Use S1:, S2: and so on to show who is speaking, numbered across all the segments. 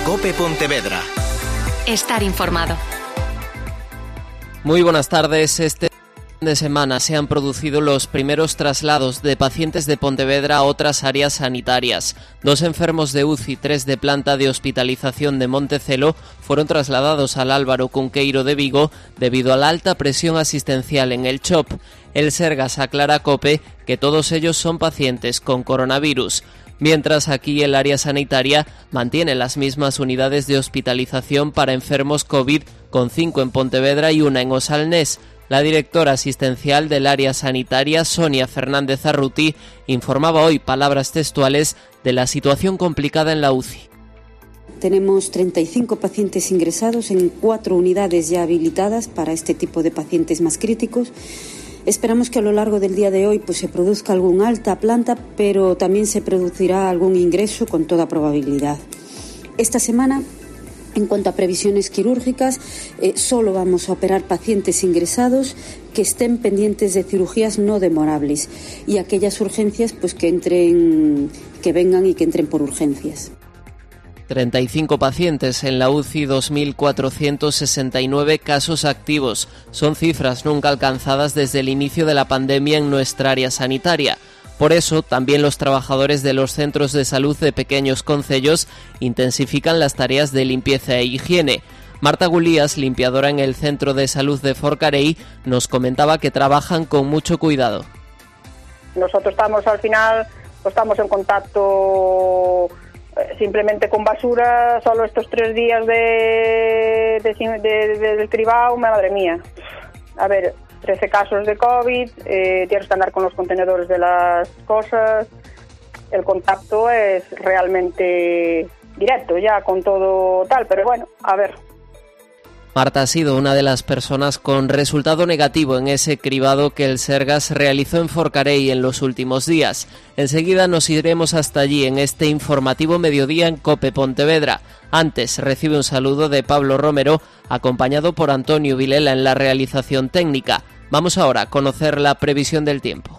S1: COPE Pontevedra.
S2: Estar informado.
S3: Muy buenas tardes. Este fin de semana se han producido los primeros traslados de pacientes de Pontevedra a otras áreas sanitarias. 2 enfermos de UCI, 3 de planta de hospitalización de Montecelo fueron trasladados al Álvaro Cunqueiro de Vigo debido a la alta presión asistencial en el CHOP. El Sergas aclara a COPE que todos ellos son pacientes con coronavirus. Mientras aquí el área sanitaria mantiene las mismas unidades de hospitalización para enfermos COVID, con 5 en Pontevedra y 1 en Osalnés. La directora asistencial del área sanitaria, Sonia Fernández Arruti, informaba hoy, palabras textuales, de la situación complicada en la UCI.
S4: Tenemos 35 pacientes ingresados en 4 unidades ya habilitadas para este tipo de pacientes más críticos. Esperamos que a lo largo del día de hoy se produzca algún alta planta, pero también se producirá algún ingreso con toda probabilidad. Esta semana, en cuanto a previsiones quirúrgicas, solo vamos a operar pacientes ingresados que estén pendientes de cirugías no demorables y aquellas urgencias que vengan y que entren por urgencias.
S3: 35 pacientes en la UCI, 2.469 casos activos. Son cifras nunca alcanzadas desde el inicio de la pandemia en nuestra área sanitaria. Por eso, también los trabajadores de los centros de salud de pequeños concellos intensifican las tareas de limpieza e higiene. Marta Gulías, limpiadora en el Centro de Salud de Forcarei, nos comentaba que trabajan con mucho cuidado.
S5: Nosotros estamos en contacto simplemente con basura, solo estos 3 días del cribado, madre mía. A ver, 13 casos de COVID, tienes que andar con los contenedores de las cosas, el contacto es realmente directo ya con todo tal, pero bueno, a ver.
S3: Marta ha sido una de las personas con resultado negativo en ese cribado que el Sergas realizó en Forcarei en los últimos días. Enseguida nos iremos hasta allí en este informativo mediodía en COPE Pontevedra. Antes recibe un saludo de Pablo Romero, acompañado por Antonio Vilela en la realización técnica. Vamos ahora a conocer la previsión del tiempo.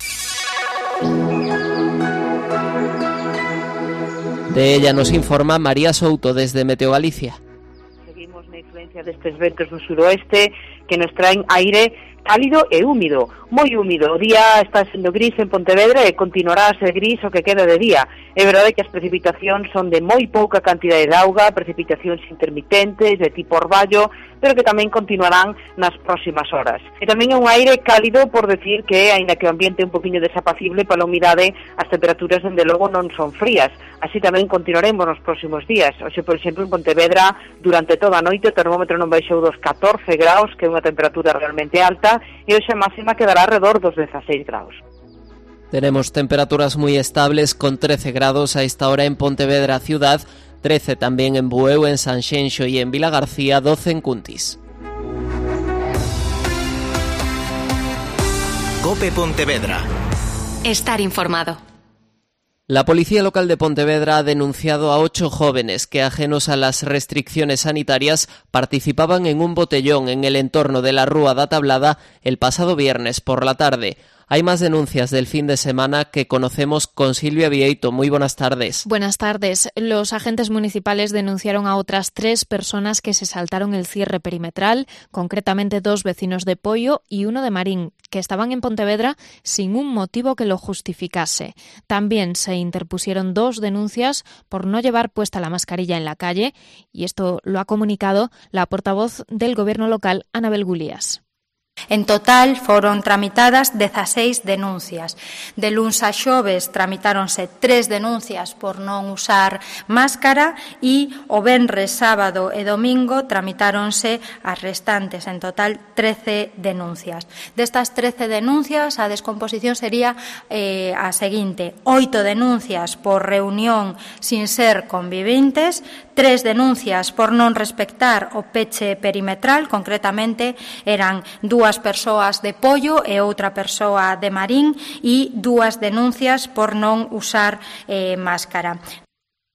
S3: De ella nos informa María Souto desde Meteo Galicia.
S6: Na influencia destes ventos do suroeste que nos traen aire cálido e húmido, moi húmido. O día está sendo gris en Pontevedra e continuará a ser gris o que queda de día. É verdade que as precipitacións son de moi pouca cantidade de auga, precipitacións intermitentes de tipo orballo, pero que tamén continuarán nas próximas horas. E tamén é un aire cálido, por decir que, aínda que o ambiente é un poquinho desapacible pola humidade, as temperaturas dende logo non son frías. Así tamén continuaremos nos próximos días. Hoxe, por exemplo, en Pontevedra, durante toda a noite o termómetro non baixou dos 14 graus, que é unha temperatura realmente alta, e hoxe a máxima quedará alrededor dos 16 graus.
S3: Tenemos temperaturas muy estables con 13 grados a esta hora en Pontevedra ciudad, 13 también en Bueu, en Sanxenxo y en Vilagarcía, 12 en Cuntis.
S1: COPE Pontevedra.
S2: Estar informado.
S3: La Policía Local de Pontevedra ha denunciado a 8 jóvenes que, ajenos a las restricciones sanitarias, participaban en un botellón en el entorno de la Rúa da Tablada el pasado viernes por la tarde. Hay más denuncias del fin de semana que conocemos con Silvia Vieito. Muy buenas tardes.
S7: Buenas tardes. Los agentes municipales denunciaron a otras 3 personas que se saltaron el cierre perimetral, concretamente 2 vecinos de Poio y 1 de Marín, que estaban en Pontevedra sin un motivo que lo justificase. También se interpusieron 2 denuncias por no llevar puesta la mascarilla en la calle, y esto lo ha comunicado la portavoz del Gobierno local, Anabel Gulías.
S8: En total foron tramitadas 16 denuncias. De luns a xoves tramitáronse 3 denuncias por non usar máscara e o venres, sábado e domingo tramitáronse as restantes. En total 13 denuncias. Destas 13 denuncias a descomposición sería a seguinte: 8 denuncias por reunión sin ser conviventes, 3 denuncias por non respectar o peche perimetral, concretamente eran 2 persoas de Pollo e outra persoa de Marín, e 2 denuncias por non usar máscara.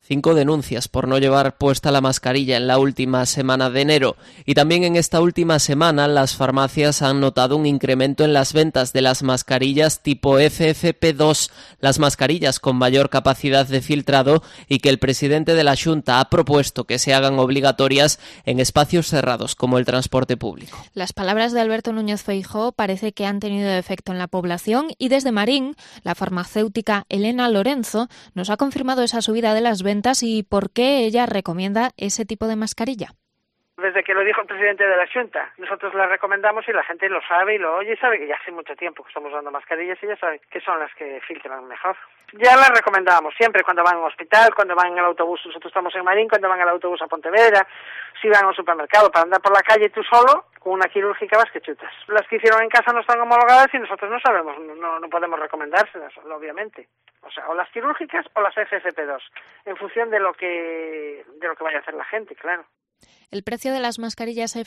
S3: 5 denuncias por no llevar puesta la mascarilla en la última semana de enero. Y también en esta última semana las farmacias han notado un incremento en las ventas de las mascarillas tipo FFP2, las mascarillas con mayor capacidad de filtrado y que el presidente de la Xunta ha propuesto que se hagan obligatorias en espacios cerrados como el transporte público.
S7: Las palabras de Alberto Núñez Feijóo parece que han tenido efecto en la población y desde Marín, la farmacéutica Elena Lorenzo nos ha confirmado esa subida de las ventas y por qué ella recomienda ese tipo de mascarilla.
S9: Desde que lo dijo el presidente de la Xunta, nosotros la recomendamos y la gente lo sabe y lo oye y sabe que ya hace mucho tiempo que estamos dando mascarillas y ya sabe que son las que filtran mejor. Ya las recomendamos siempre cuando van al hospital, cuando van en el autobús, nosotros estamos en Marín, cuando van al autobús a Pontevedra, si van al supermercado, para andar por la calle tú solo, con una quirúrgica vas que chutas. Las que hicieron en casa no están homologadas y nosotros no sabemos, no podemos recomendárselas, obviamente. O sea, o las quirúrgicas o las FFP2, en función de lo que vaya a hacer la gente, claro.
S7: El precio de las mascarillas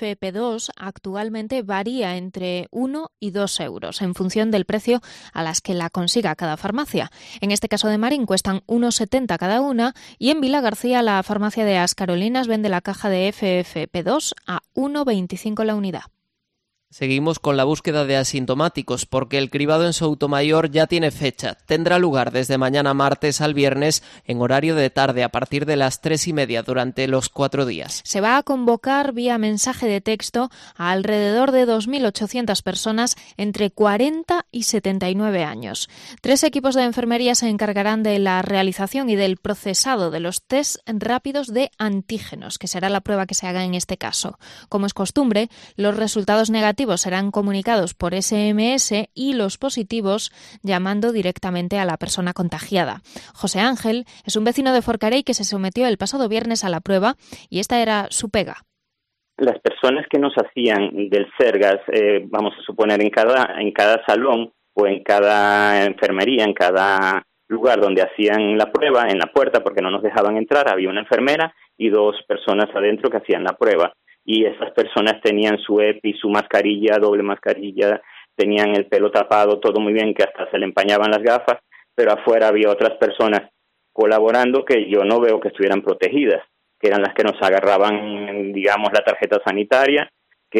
S7: FFP2 actualmente varía entre 1 y 2 euros, en función del precio a las que la consiga cada farmacia. En este caso de Marín cuestan 1,70 cada una y en Vila García la farmacia de As Carolinas vende la caja de FFP2 a 1,25 la unidad.
S3: Seguimos con la búsqueda de asintomáticos porque el cribado en Soutomayor ya tiene fecha. Tendrá lugar desde mañana martes al viernes en horario de tarde a partir de las 3:30 durante los 4 días.
S7: Se va a convocar vía mensaje de texto a alrededor de 2.800 personas entre 40 y 79 años. 3 equipos de enfermería se encargarán de la realización y del procesado de los test rápidos de antígenos, que será la prueba que se haga en este caso. Como es costumbre, los resultados negativos serán comunicados por SMS y los positivos llamando directamente a la persona contagiada. José Ángel es un vecino de Forcarei que se sometió el pasado viernes a la prueba y esta era su pega.
S10: Las personas que nos hacían del Sergas, vamos a suponer en cada salón o en cada enfermería, en cada lugar donde hacían la prueba, en la puerta, porque no nos dejaban entrar, había una enfermera y 2 personas adentro que hacían la prueba. Y esas personas tenían su EPI, su mascarilla, doble mascarilla, tenían el pelo tapado, todo muy bien, que hasta se le empañaban las gafas, pero afuera había otras personas colaborando que yo no veo que estuvieran protegidas, que eran las que nos agarraban, digamos, la tarjeta sanitaria,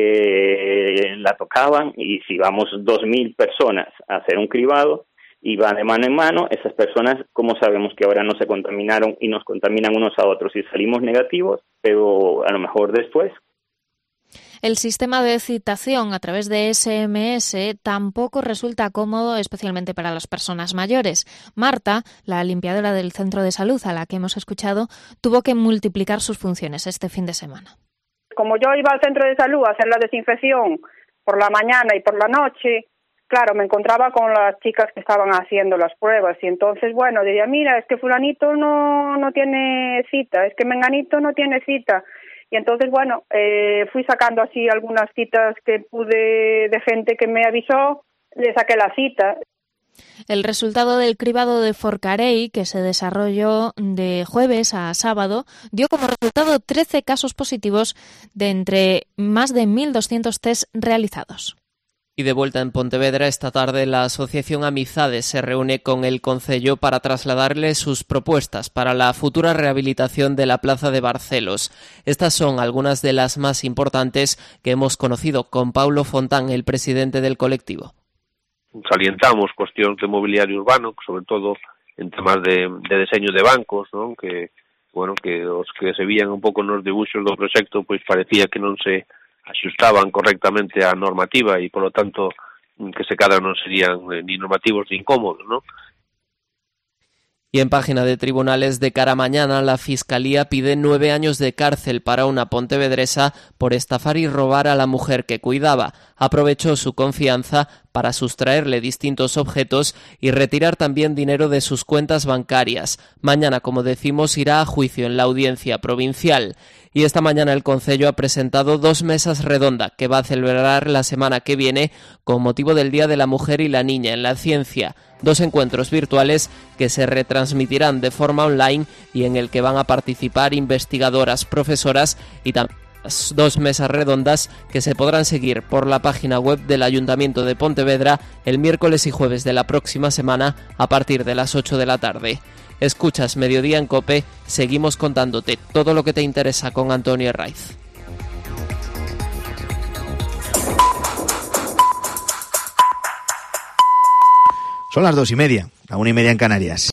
S10: que la tocaban, y si vamos 2.000 personas a hacer un cribado y van de mano en mano, esas personas, ¿cómo sabemos que ahora no se contaminaron y nos contaminan unos a otros y salimos negativos, pero a lo mejor después?
S7: El sistema de citación a través de SMS tampoco resulta cómodo, especialmente para las personas mayores. Marta, la limpiadora del centro de salud a la que hemos escuchado, tuvo que multiplicar sus funciones este fin de semana.
S5: Como yo iba al centro de salud a hacer la desinfección por la mañana y por la noche, claro, me encontraba con las chicas que estaban haciendo las pruebas y entonces, bueno, diría, mira, es que fulanito no tiene cita, es que menganito no tiene cita. Y entonces, bueno, fui sacando así algunas citas que pude de gente que me avisó, le saqué la cita.
S7: El resultado del cribado de Forcarei, que se desarrolló de jueves a sábado, dio como resultado 13 casos positivos de entre más de 1.200 test realizados.
S3: Y de vuelta en Pontevedra, esta tarde la asociación Amizades se reúne con el Concello para trasladarle sus propuestas para la futura rehabilitación de la Plaza de Barcelos. Estas son algunas de las más importantes que hemos conocido con Paulo Fontán, el presidente del colectivo.
S11: Salientamos cuestións de mobiliario urbano, sobre todo en temas de diseño de bancos, non? Que os que se vían un pouco nos dibuxos do proxecto, pois parecía que non se axustaban correctamente á normativa e, polo tanto, que se cadra non serían ni normativos ni incómodos, ¿no?
S3: Y en página de tribunales, de cara a mañana, la Fiscalía pide 9 años de cárcel para una pontevedresa por estafar y robar a la mujer que cuidaba. Aprovechó su confianza para sustraerle distintos objetos y retirar también dinero de sus cuentas bancarias. Mañana, como decimos, irá a juicio en la audiencia provincial. Y esta mañana el Concello ha presentado 2 mesas redondas que va a celebrar la semana que viene con motivo del Día de la Mujer y la Niña en la Ciencia. 2 encuentros virtuales que se retransmitirán de forma online y en el que van a participar investigadoras, profesoras y 2 mesas redondas que se podrán seguir por la página web del Ayuntamiento de Pontevedra el miércoles y jueves de la próxima semana a partir de las 8 de la tarde. Escuchas Mediodía en COPE, seguimos contándote todo lo que te interesa con Antonio Herraiz.
S12: Son las 2:30, la 1:30 en Canarias.